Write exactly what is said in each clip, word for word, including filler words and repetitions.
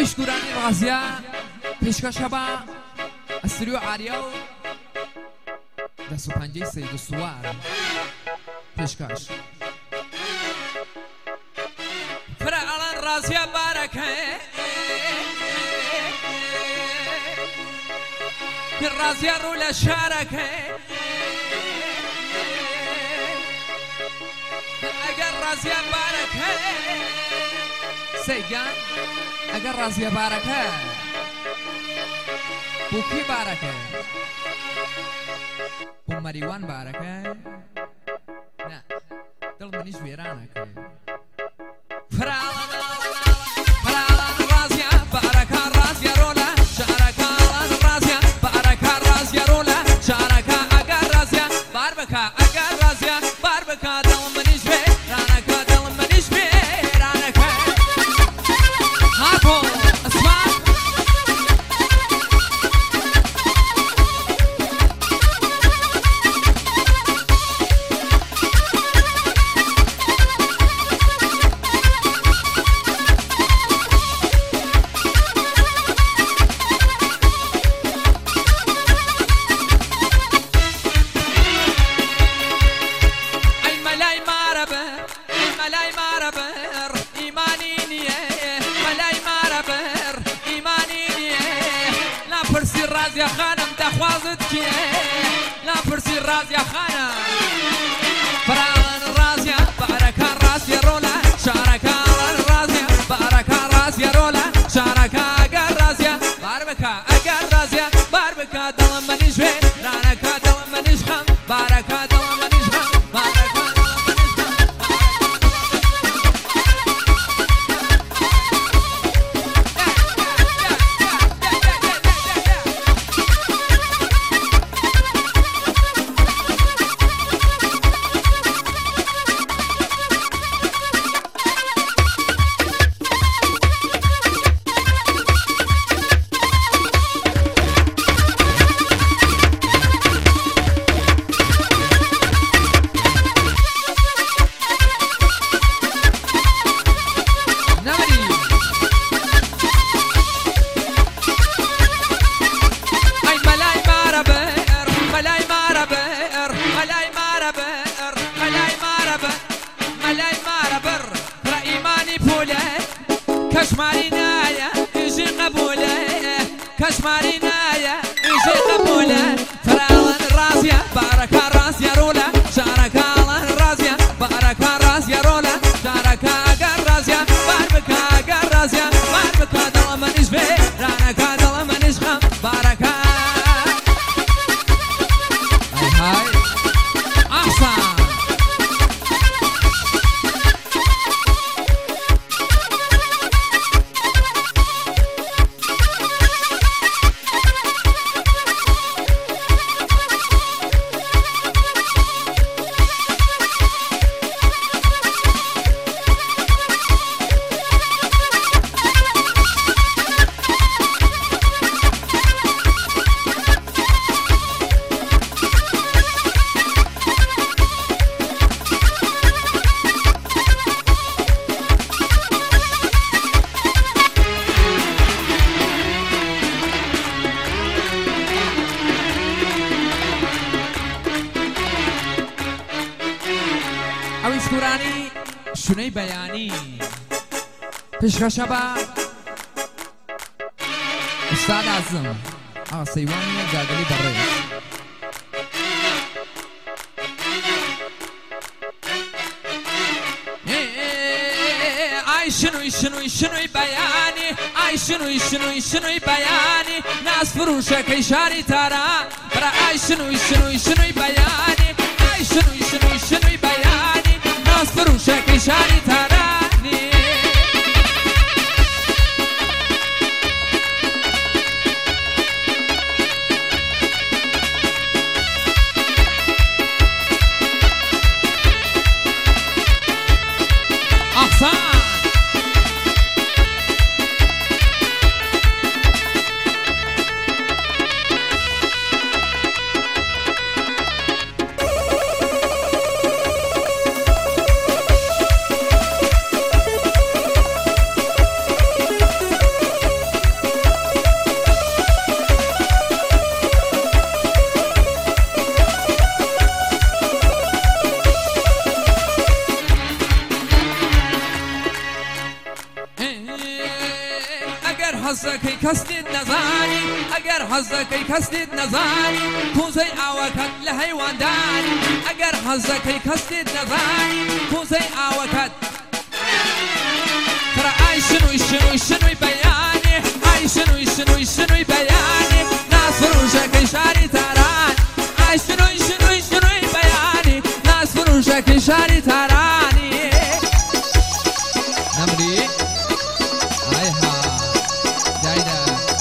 شکورانی غازیا پیشکشە بە ئەسری و عاریا و دەست و پەنجەی سەید و سوار پیشکەش فرە ئەڵەن ڕازیا بارەکە ڕازیا ڕوو لە شارەکە ئەگەر ڕازیا بارەکە سەیگان ئەگەر ڕازیا بارەکە بۆ کی بارەکە بۆ مەریوان بارەکە نا دڵ منیش وێرانەکە فراڵەن فراڵەن ڕازیا بارەکە ڕازیا ڕۆلە شارەکە ئەڵەن ڕازیا بارەکە ڕازیا ڕۆلە شارەکە ئەگەر ڕازیا بار بکە ئەگەر ڕازیا بار بکە دڵ منیش وێرانەکە دڵ منیش وێرانەکە هاتۆ ئەسمان رازیا خانم دەخوازت کێ لا پرسی رازیا خانم فراڵەن رازیا بارەکە ڕازیا ڕۆلە شارەکە ئەڵەن رازیا بارەکە ڕازیا ڕۆلە شارەکە ئەگەر رازیا بار بکە ئەگەر رازیا بار بکە دڵم منیش وێرانەکە دڵم منیش خەم بارەکە دڵم منیش خەم بارەکە دڵم منیش خەم كشماري نايا يجي قبوله كشماري نايا يجي قبوله فراولن رازيا باركا رازيا رولا شاركا الله رازيا باركا رازيا رولا شاركا اگر رازيا باربكا اگر رازيا باربكا دل منيش بي رانكا دل منيش خم باركا هاي هاي احسن سورانی شونەی بەیانی پێشکەشە بە ئوستاد ئازم ئاغا سەیوانی جاگەلی بەڕێز ئای شنووی شنووی شنووی بەیانی ئای شنووی شنووی شنووی بەیانی ناز فروشەکەی شاری تارا برا ئای شنووی شنووی شنووی بەیانی ئای شنووی شنووی شنووی بەیانی ناز فروشەکەی شاری تارانی ئەحسان حەزەکەی کەس لێت نەزانی ئەگەر حەزەکەی کەس لێت نەزانی کوزەی ئاوەکەت لە هەیواندانی ئەگەر حەزەکەی کەس لێت نەزانی کوزەی ئاوەکەت ترى ئای شنووی شنووی شنووی بەیانێ ئای شنووی شنووی شنووی بەیانێ ناز فروشەکەی شاری تاران ئای شنووی شنووی شنووی بەیانێ ناز فروشەکەی شاری تارانی نەمری ئایها دایدا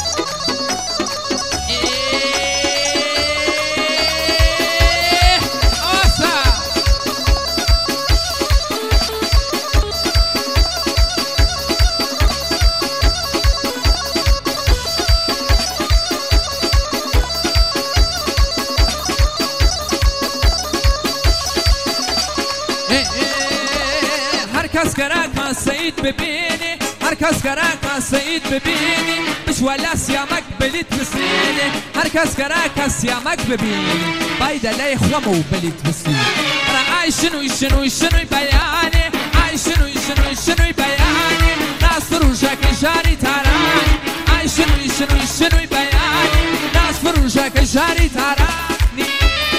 ئۆسا هركز كراكا سعيد ببيني هركز كراكا سعيد ببيني مش ولا سيامك بليت بسيني هركز كراكا سيامك ببيني بايدا لا يخومو بليت بسيني انا عاي شنو شنو شنو بياني عاي شنو شنو شنو بياني ناس فروشك جاري تاراني عاي شنو شنو شنو بياني ناس فروشك جاري تاراني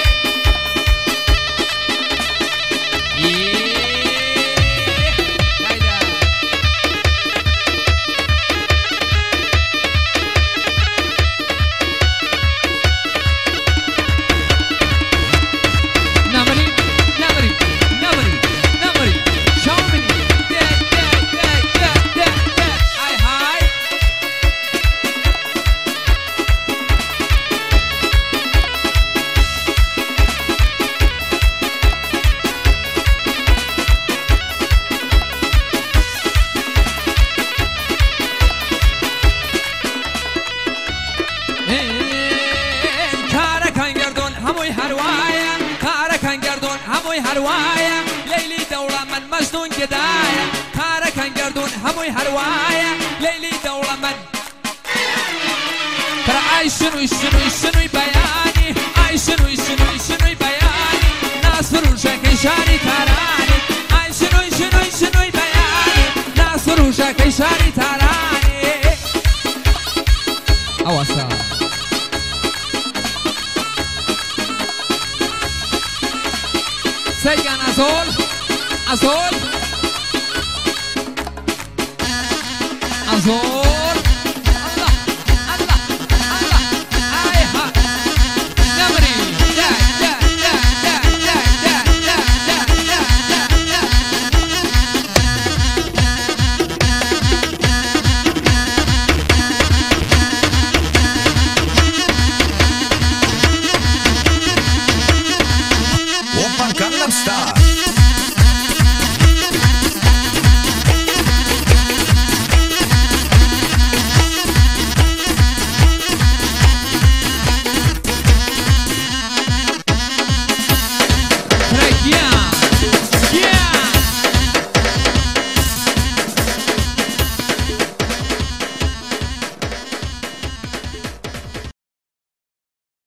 هروايا ليلي دورة من مجنون جدايا كارا كان قردون هموي هروايا ليلي دورة من ترى عاي شنو شنو شنو بياني عاي شنو شنو شنو بياني ناس فروشك شاري تراني عاي شنو شنو شنو بياني ناس فروشك شاري تراني أوسع سيجان أزول أزول أزول